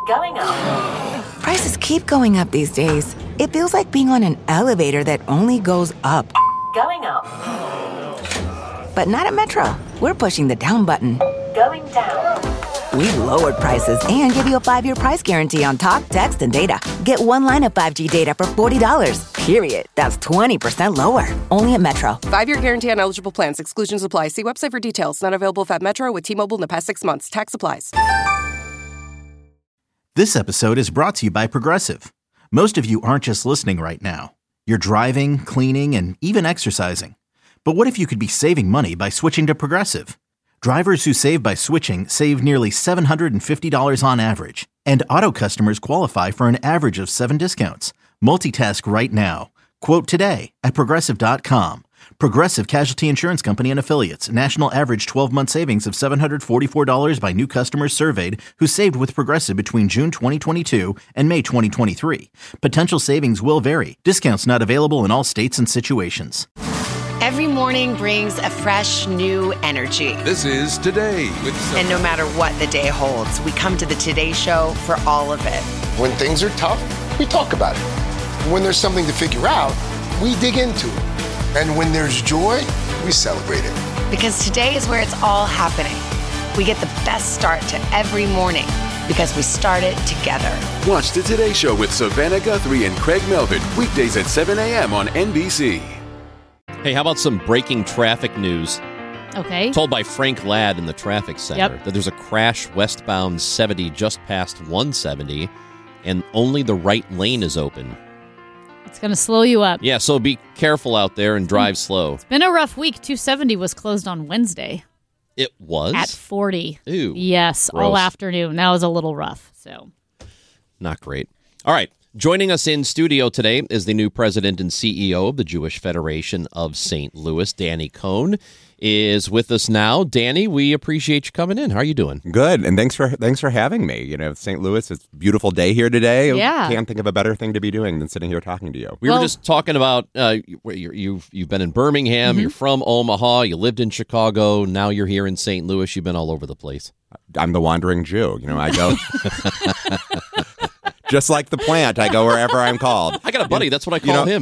Going up. Prices keep going up these days. It feels like being on an elevator that only goes up. Going up. But not at Metro. We're pushing the down button. Going down. We've lowered prices and give you a 5-year price guarantee on talk, text, and data. Get one line of 5G data for $40, period. That's 20% lower. Only at Metro. 5-year guarantee on eligible plans. Exclusions apply. See website for details. Not available at Metro with T-Mobile in the past 6 months. Tax applies. This episode is brought to you by Progressive. Most of you aren't just listening right now. You're driving, cleaning, and even exercising. But what if you could be saving money by switching to Progressive? Drivers who save by switching save nearly $750 on average. And auto customers qualify for an average of 7 discounts. Multitask right now. Quote today at Progressive.com. Progressive Casualty Insurance Company and Affiliates. National average 12-month savings of $744 by new customers surveyed who saved with Progressive between June 2022 and May 2023. Potential savings will vary. Discounts not available in all states and situations. Every morning brings a fresh, new energy. This is Today with And no matter what the day holds, we come to the Today Show for all of it. When things are tough, we talk about it. When there's something to figure out, we dig into it. And when there's joy, we celebrate it. Because today is where it's all happening. We get the best start to every morning because we start it together. Watch the Today Show with Savannah Guthrie and Craig Melvin, weekdays at 7 a.m. on NBC. Hey, how about some breaking traffic news? Okay. Told by Frank Ladd in the traffic center that there's a crash westbound 70 just past 170, and only the right lane is open. It's going to slow you up. Yeah, so be careful out there and drive slow. It's been a rough week. 270 was closed on Wednesday. It was? At 40. Ew. Yes, Gross. all afternoon. That was a little rough. So, not great. All right. Joining us in studio today is the new president and CEO of the Jewish Federation of St. Louis, Danny Cohn, is with us now. Danny, we appreciate you coming in. How are you doing? Good, and thanks for having me. You know, St. Louis, it's a beautiful day here today. Yeah. Can't think of a better thing to be doing than sitting here talking to you. We were just talking about you've been in Birmingham, you're from Omaha, you lived in Chicago, now you're here in St. Louis. You've been all over the place. I'm the wandering Jew. You know, I go... Just like the plant, I go wherever I'm called. I got a buddy. That's what I call him.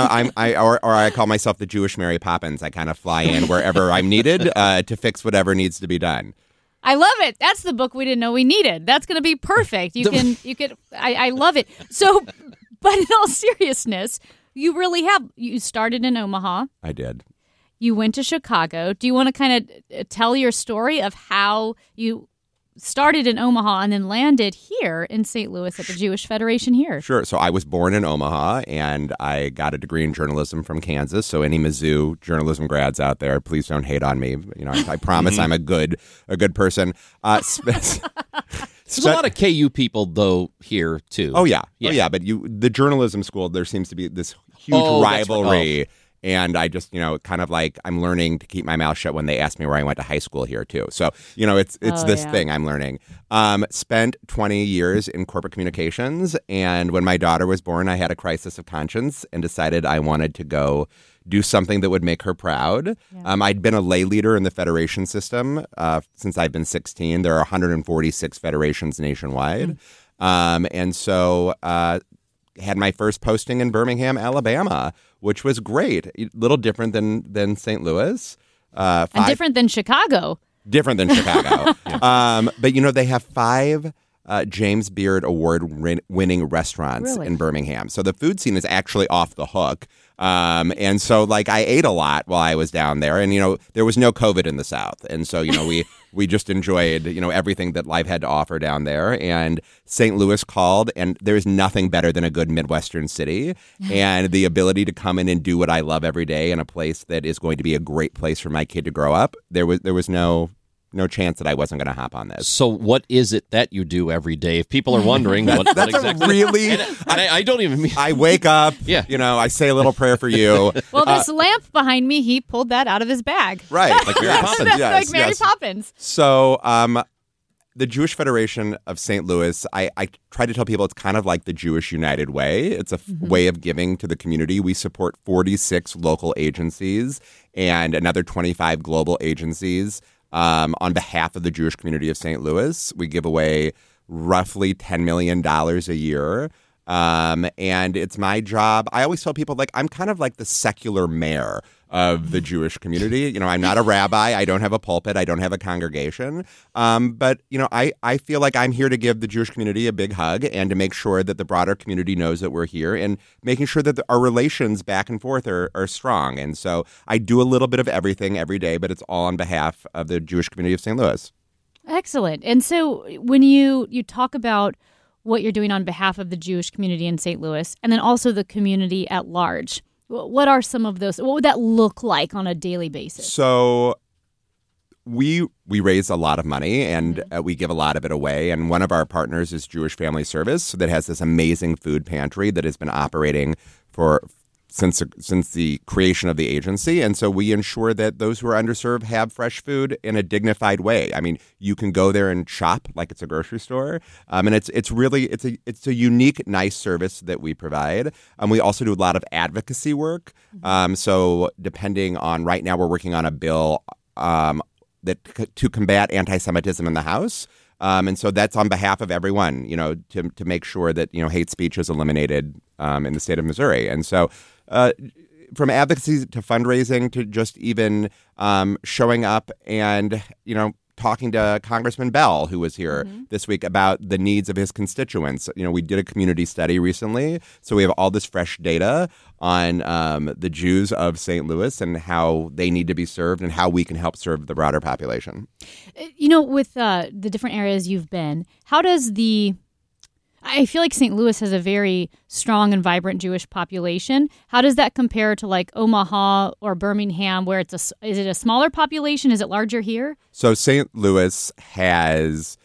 I call myself the Jewish Mary Poppins. I kind of fly in wherever I'm needed to fix whatever needs to be done. I love it. That's the book we didn't know we needed. That's going to be perfect. I love it. So, but in all seriousness, you started in Omaha. I did. You went to Chicago. Do you want to kind of tell your story of how you started in Omaha and then landed here in St. Louis at the Jewish Federation here? Sure. So I was born in Omaha, and I got a degree in journalism from Kansas. So any Mizzou journalism grads out there, please don't hate on me. You know, I promise I'm a good person. There's a lot of KU people though here too. Oh yeah. But the journalism school, there seems to be this huge rivalry. Right. And I just, kind of like I'm learning to keep my mouth shut when they ask me where I went to high school here, too. So, it's this thing I'm learning. Spent 20 years in corporate communications. And when my daughter was born, I had a crisis of conscience and decided I wanted to go do something that would make her proud. Yeah. I'd been a lay leader in the federation system since I've been 16. There are 146 federations nationwide. And so had my first posting in Birmingham, Alabama, which was great. A little different than St. Louis. And different than Chicago. Different than Chicago. But, they have 5 James Beard Award-winning restaurants in Birmingham. So the food scene is actually off the hook. And so, I ate a lot while I was down there. And, there was no COVID in the South. And so, we just enjoyed, everything that life had to offer down there. And St. Louis called, and there's nothing better than a good Midwestern city. And the ability to come in and do what I love every day in a place that is going to be a great place for my kid to grow up. There was no chance that I wasn't going to hop on this. So what is it that you do every day? If people are wondering what exactly... really... I don't even mean... I wake up, I say a little prayer for you. Well, this lamp behind me, he pulled that out of his bag. Right. Like Mary Poppins. Like Mary Poppins. So the Jewish Federation of St. Louis, I try to tell people it's kind of like the Jewish United Way. It's a way of giving to the community. We support 46 local agencies and another 25 global agencies. On behalf of the Jewish community of St. Louis. We give away roughly $10 million a year. And it's my job. I always tell people, like, I'm kind of like the secular mayor of the Jewish community. You know, I'm not a rabbi. I don't have a pulpit. I don't have a congregation. But, you know, I feel like I'm here to give the Jewish community a big hug and to make sure that the broader community knows that we're here and making sure that our relations back and forth are strong. And so I do a little bit of everything every day, but it's all on behalf of the Jewish community of St. Louis. Excellent. And so when you talk about what you're doing on behalf of the Jewish community in St. Louis and then also the community at large, what are some of those? What would that look like on a daily basis? So we raise a lot of money and we give a lot of it away. And one of our partners is Jewish Family Service that has this amazing food pantry that has been operating since the creation of the agency. And so we ensure that those who are underserved have fresh food in a dignified way. I mean, you can go there and shop like it's a grocery store. And it's really a unique, nice service that we provide. We also do a lot of advocacy work. So depending on, right now we're working on a bill to combat anti-Semitism in the House. And so that's on behalf of everyone, you know, to make sure that, you know, hate speech is eliminated in the state of Missouri. And so from advocacy to fundraising to just even showing up and, you know, talking to Congressman Bell, who was here this week, about the needs of his constituents. You know, we did a community study recently, so we have all this fresh data on the Jews of St. Louis and how they need to be served and how we can help serve the broader population. You know, with the different areas you've been, how does I feel like St. Louis has a very strong and vibrant Jewish population. How does that compare to like Omaha or Birmingham, where is it a smaller population? Is it larger here? So St. Louis has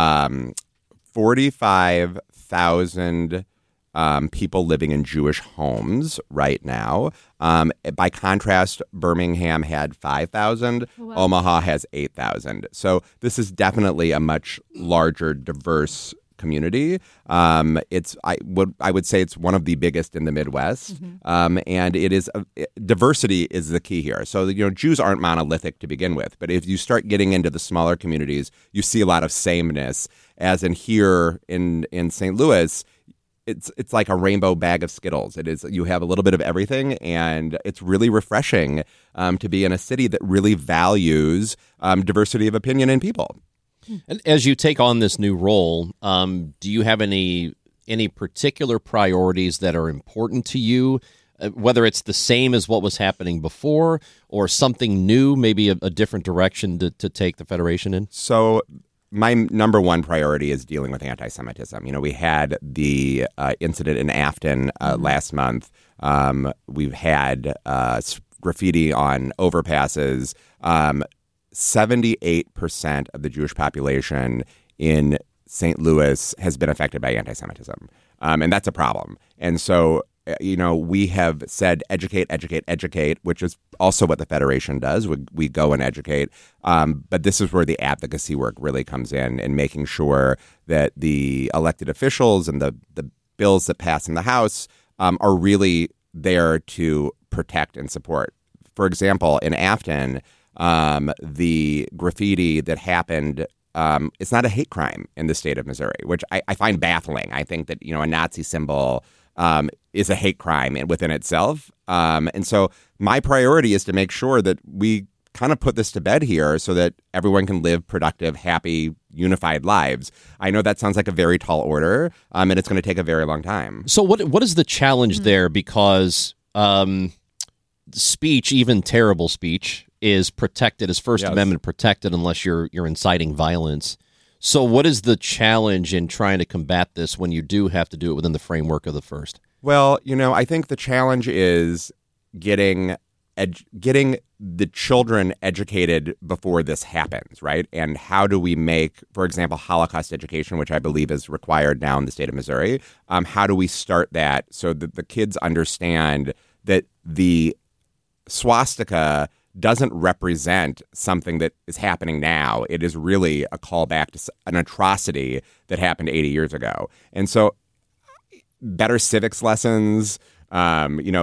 45,000 people living in Jewish homes right now. By contrast, Birmingham had 5,000. Oh, wow. Omaha has 8,000. So this is definitely a much larger, diverse community. I would say it's one of the biggest in the Midwest, and it is diversity is the key here. So, you know, Jews aren't monolithic to begin with, but if you start getting into the smaller communities, you see a lot of sameness. As in here in St. Louis, it's like a rainbow bag of Skittles. It is, you have a little bit of everything, and it's really refreshing to be in a city that really values diversity of opinion in people. And as you take on this new role, do you have any particular priorities that are important to you, whether it's the same as what was happening before or something new, maybe a different direction to take the Federation in? So my number one priority is dealing with anti-Semitism. You know, we had the incident in Afton last month. We've had graffiti on overpasses. 78% of the Jewish population in St. Louis has been affected by anti-Semitism. And that's a problem. And so, you know, we have said educate, educate, educate, which is also what the Federation does. We go and educate. But this is where the advocacy work really comes in making sure that the elected officials and the bills that pass in the House are really there to protect and support. For example, in Afton, the graffiti that happened, it's not a hate crime in the state of Missouri, which I find baffling. I think that, you know, a Nazi symbol is a hate crime within itself. And so my priority is to make sure that we kind of put this to bed here so that everyone can live productive, happy, unified lives. I know that sounds like a very tall order, and it's going to take a very long time. So what is the challenge there? Because speech, even terrible speech, is protected, is First Amendment protected unless you're inciting violence. So what is the challenge in trying to combat this when you do have to do it within the framework of the First? Well, you know, I think the challenge is getting the children educated before this happens, right? And how do we make, for example, Holocaust education, which I believe is required now in the state of Missouri, how do we start that so that the kids understand that the swastika doesn't represent something that is happening now. It is really a callback to an atrocity that happened 80 years ago. And so better civics lessons, you know,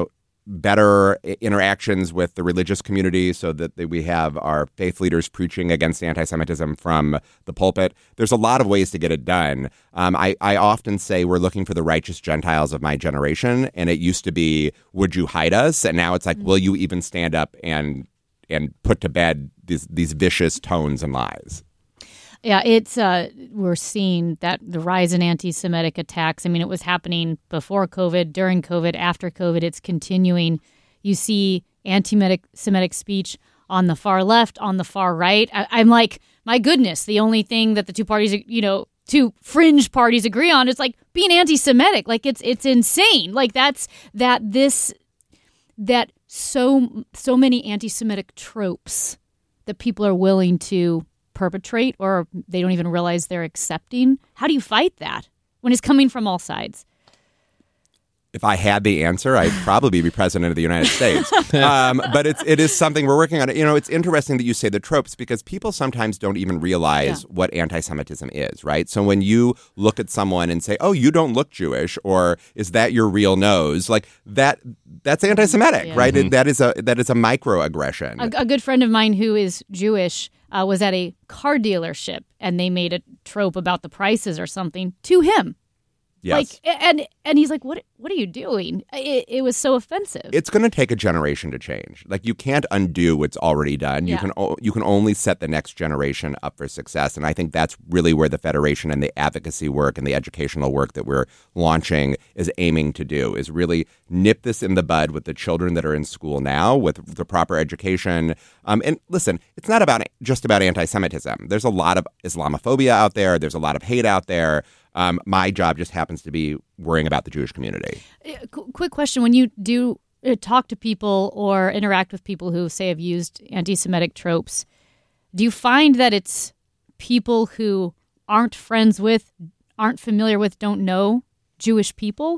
better interactions with the religious community so that we have our faith leaders preaching against anti-Semitism from the pulpit. There's a lot of ways to get it done. I often say we're looking for the righteous Gentiles of my generation, and it used to be, would you hide us? And now it's like, will you even stand up and put to bed these vicious tones and lies? Yeah, it's we're seeing that the rise in anti-Semitic attacks. I mean, it was happening before COVID, during COVID, after COVID. It's continuing. You see anti-Semitic speech on the far left, on the far right. I'm like, my goodness, the only thing that the two parties, two fringe parties agree on is like being anti-Semitic. Like it's insane. Like that so many anti-Semitic tropes that people are willing to perpetrate, or they don't even realize they're accepting. How do you fight that when it's coming from all sides? If I had the answer, I'd probably be president of the United States. But it is something we're working on. It's interesting that you say the tropes, because people sometimes don't even realize what anti-Semitism is, right? So when you look at someone and say, oh, you don't look Jewish, or is that your real nose? Like that's anti-Semitic, right? Mm-hmm. That is a microaggression. A good friend of mine who is Jewish was at a car dealership, and they made a trope about the prices or something to him. Yes. Like, and he's like, what are you doing? It was so offensive. It's going to take a generation to change. Like, you can't undo what's already done. Yeah. You can only set the next generation up for success. And I think that's really where the Federation and the advocacy work and the educational work that we're launching is aiming to do, is really nip this in the bud with the children that are in school now with the proper education. And listen, it's not just about anti-Semitism. There's a lot of Islamophobia out there. There's a lot of hate out there. My job just happens to be worrying about the Jewish community. Quick question. When you do talk to people or interact with people who, say, have used anti-Semitic tropes, do you find that it's people who aren't friends with, aren't familiar with, don't know Jewish people?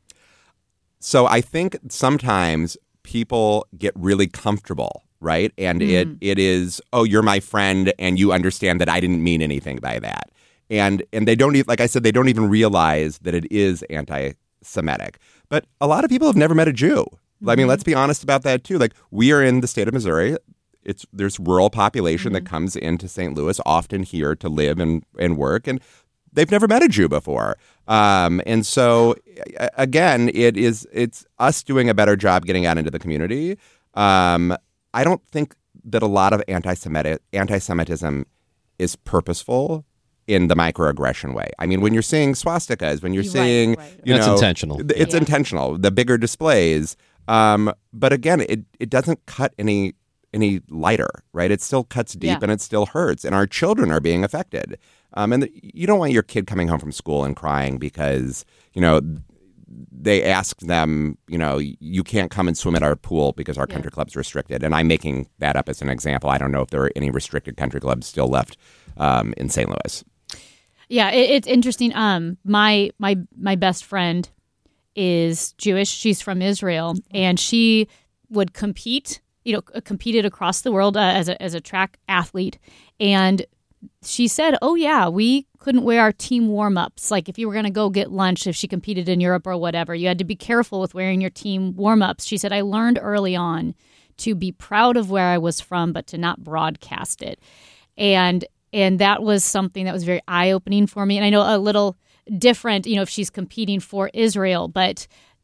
So I think sometimes people get really comfortable, right? And it is, oh, you're my friend and you understand that I didn't mean anything by that. And they don't, like I said, they don't even realize that it is anti-Semitic. But a lot of people have never met a Jew. I mean, let's be honest about that, too. Like, we are in the state of Missouri. There's rural population that comes into St. Louis, often here to live and work, and they've never met a Jew before. And so, again, it's us doing a better job getting out into the community. I don't think that a lot of anti-Semitism is purpurposeful in the microaggression way. I mean, when you're seeing swastikas, when you're seeing, That's intentional. It's intentional. The bigger displays. But again, it doesn't cut any lighter, right? It still cuts deep and it still hurts. And our children are being affected. And you don't want your kid coming home from school and crying because, they ask them, you can't come and swim at our pool because our country club's restricted. And I'm making that up as an example. I don't know if there are any restricted country clubs still left in St. Louis. Yeah, it's interesting. My best friend is Jewish. She's from Israel, and she would competed across the world as a track athlete. And she said, "Oh yeah, we couldn't wear our team warm-ups. Like if you were going to go get lunch, if she competed in Europe or whatever, you had to be careful with wearing your team warm-ups." She said, "I learned early on to be proud of where I was from, but to not broadcast it." And that was something that was very eye-opening for me. And I know a little different, if she's competing for Israel, but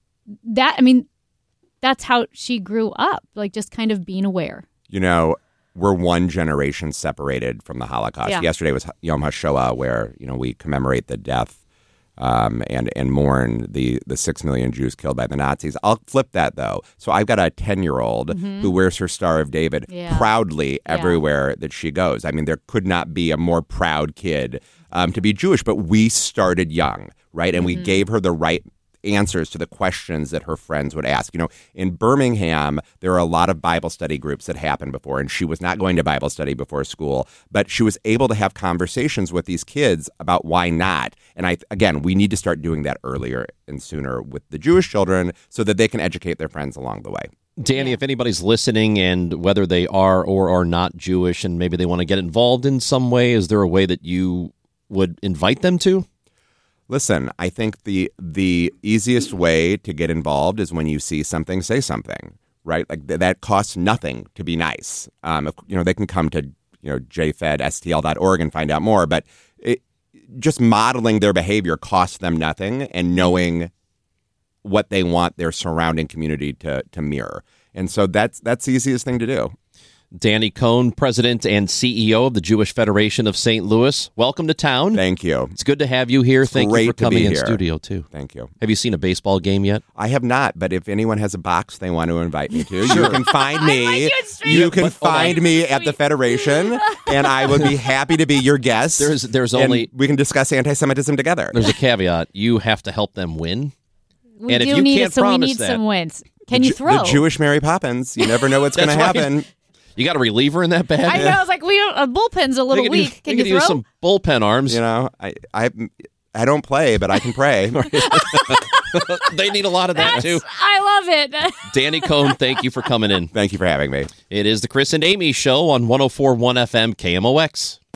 that's how she grew up, like just kind of being aware. We're one generation separated from the Holocaust. Yeah. Yesterday was Yom HaShoah, where, we commemorate the death and mourn the 6 million Jews killed by the Nazis. I'll flip that, though. So I've got a 10-year-old who wears her Star of David proudly everywhere that she goes. I mean, there could not be a more proud kid to be Jewish, but we started young, right? And we gave her the right answers to the questions that her friends would ask. In Birmingham, there are a lot of Bible study groups that happened before, and she was not going to Bible study before school, but she was able to have conversations with these kids about why not. And we need to start doing that earlier and sooner with the Jewish children so that they can educate their friends along the way. Danny, if anybody's listening and whether they are or are not Jewish and maybe they want to get involved in some way, is there a way that you would invite them to? Listen, I think the easiest way to get involved is when you see something, say something, right? Like that costs nothing to be nice. They can come to jfedstl.org and find out more, but just modeling their behavior costs them nothing, and knowing what they want their surrounding community to mirror. And so that's the easiest thing to do. Danny Cohn, President and CEO of the Jewish Federation of St. Louis. Welcome to town. Thank you. It's good to have you here. Thank you for coming in studio, too. Thank you. Have you seen a baseball game yet? I have not, but if anyone has a box they want to invite me to, you can find me. You can find me at the Federation, and I would be happy to be your guest. There's only we can discuss anti-Semitism together. There's a caveat. You have to help them win. We and do if you need can't it, so we promise need that, some wins. Can you throw? The Jewish Mary Poppins. You never know what's going to happen. Right. You got a reliever in that bag? I know. I was like, a bullpen's a little weak. Can you throw? Use some bullpen arms. You know, I don't play, but I can pray. They need a lot of that, too. I love it. Danny Cohn, thank you for coming in. Thank you for having me. It is the Chris and Amy Show on 104.1 FM KMOX.